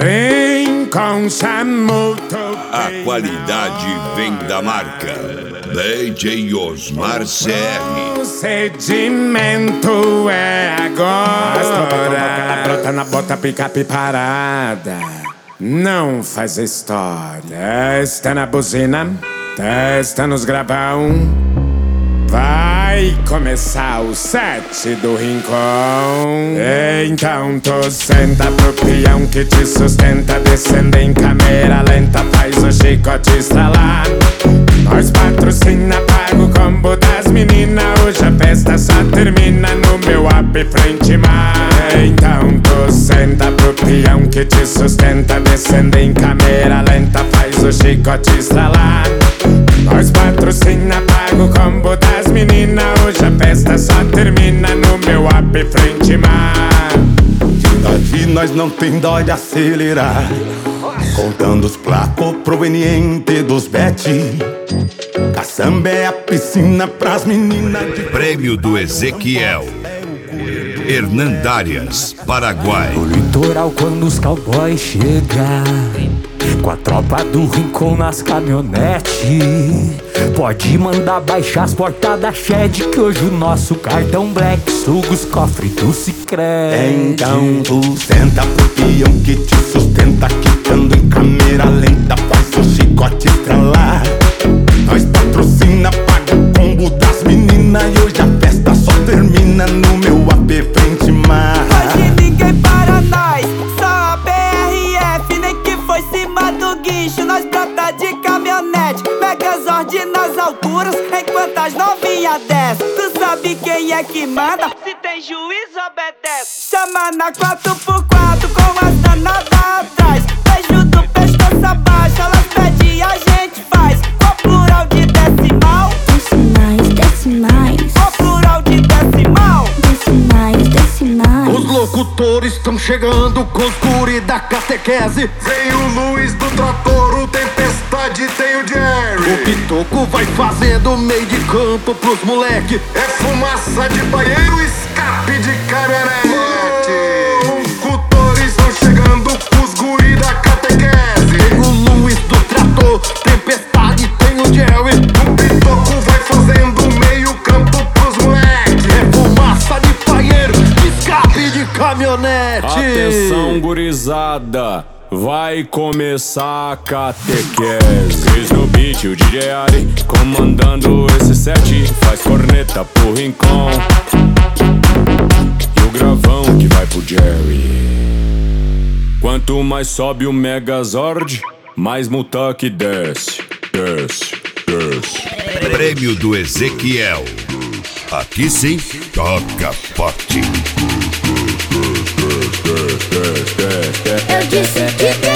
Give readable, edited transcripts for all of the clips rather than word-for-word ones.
Rincon Chamuto. A qualidade vem da marca DJ Osmar CR. O sedimento é agora. Brota na bota, picape parada. Não faz história. Testa na buzina, testa nos gravão. Vai começar o set do Rincon. Então tu senta pro peão que te sustenta. Descendo em câmera lenta, faz o chicote estralar. Nós patrocina, paga o combo das meninas. Hoje a festa só termina no meu app frente mar. Então tu senta pro peão que te sustenta. Descendo em câmera lenta, faz o chicote estralar. Nós patrocina, paga o combo das meninas. Hoje a festa só termina no meu app frente mar. Daqui nós não tem dó de acelerar, contando os placos provenientes dos bet. A samba é a piscina pras meninas de... Prêmio do Ezequiel, Hernandarias, Paraguai. O litoral quando os cowboys chegam, com a tropa do Rincon nas caminhonetes. Pode mandar baixar as portas da Shed, que hoje o nosso cartão Black suga os cofres do Sicredi. Então tu senta pro peão que te sustenta, quicando em câmera lenta, faz o chicote estralar. Nós patrocina, paga o combo das meninas. E hoje a festa só termina no meu AP frente mar. Hoje ninguém para nós, só a BRF. Nem que foi cima do guincho, nós brota de caminhonete. Megazord nas alturas, enquanto as novinhas descem. Tu sabe quem é que manda? Se tem juiz, obedece. Chama na 4x4 com as danadas atrás. Beijo do pescoço abaixo, elas pedem e a gente faz. Qual plural de decimal? Decimais, decimais. Qual plural de decimal? Decimais, decimais. Os locutores estão chegando com os guri da catequese. Vem o Luiz do trator, o Tempestade, tem o Jerry. O Pitoco vai fazendo meio de campo pros moleque. É fumaça de banheiro, escape de caminhonete. Locutores estão chegando com os guri da catequese. Tem o Luiz do trator, Tempestade, tem o Jerry. O Pitoco vai fazendo meio campo pros moleque. É fumaça de banheiro, escape de caminhonete. Atenção, gurizada, vai começar a catequese. Cris no beat, o DJ Ari comandando esse set. Faz corneta pro Rincon e o gravão que vai pro Jerry. Quanto mais sobe o Megazord, mais Mutak desce, desce, desce. Prêmio do Ezequiel. Aqui sim, toca forte. Eu disse que tem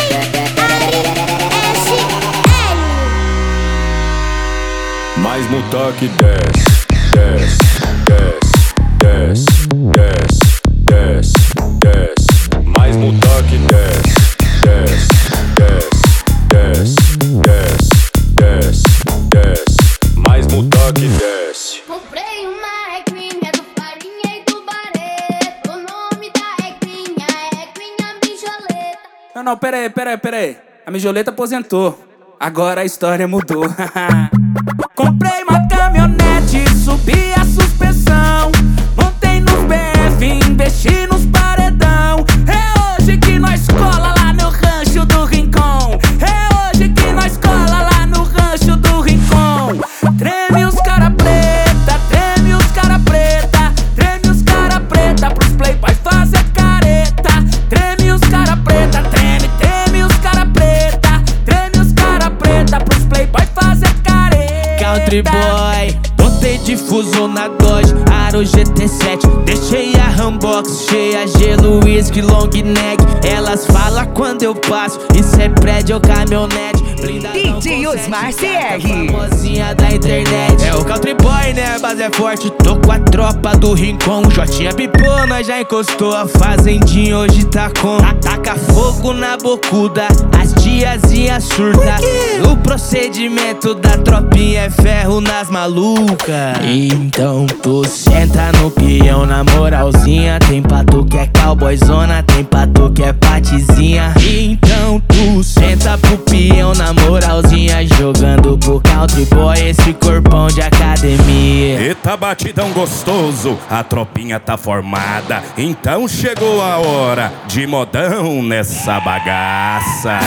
Mais Mutak desce, desce, desce, desce, desce, desce, desce. Mais Mutak desce, desce, desce, desce, desce, desce, desce. Mais Mutak desce. Comprei uma equinha do Farinha e do Barreto. O nome da equinha é Equinha Mijoleta. Não, pera aí. A Mijoleta aposentou. Agora a história mudou. Comprei uma caminhonete, subi a suspensão. Montei nos BF, investi nos paredão. É hoje que nós cola lá no rancho do Rincon. É hoje que nós cola lá no rancho do Rincon. Treme os cara preta, treme os cara preta. Treme os cara preta pros playboy fazer careta. Treme os cara preta, treme, treme os cara preta. Treme os cara preta pros playboy fazer careta. Country boy, botei difuso na Dodge, Aro GT7. Deixei a Rambox cheia, gelo, whisky, long neck. Elas falam quando eu passo, isso é prédio ou caminhonete. DJ Osmar CR, famosinha da internet. É o Country Boy, né? A base é forte. Tô com a tropa do Rincon. Jotinha pipou, nós já encostou. A fazendinha hoje tá com. Taca fogo na bocuda, as tiazinhas surta. O procedimento da tropinha é ferro nas malucas. Então tu senta no peão na moralzinha. Tem pra tu que é cowboyzona, tem pra tu que é patizinha. Então tu senta pro peão na moralzinha, jogando pro country boy esse corpão de academia. Eita batidão gostoso, a tropinha tá formada. Então chegou a hora de modão nessa bagaça.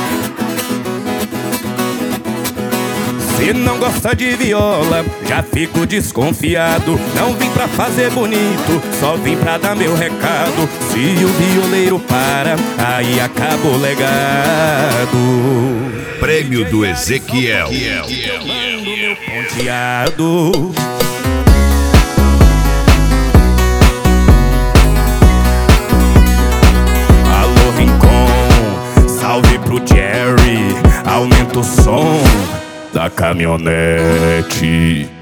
Se não gosta de viola, já fico desconfiado. Não vim pra fazer bonito, só vim pra dar meu recado. Se o violeiro para, aí acaba o legado. Prêmio do Ezequiel. Meu ponteado. Alô Rincon, salve pro Jerry. Aumenta o som da caminhonete.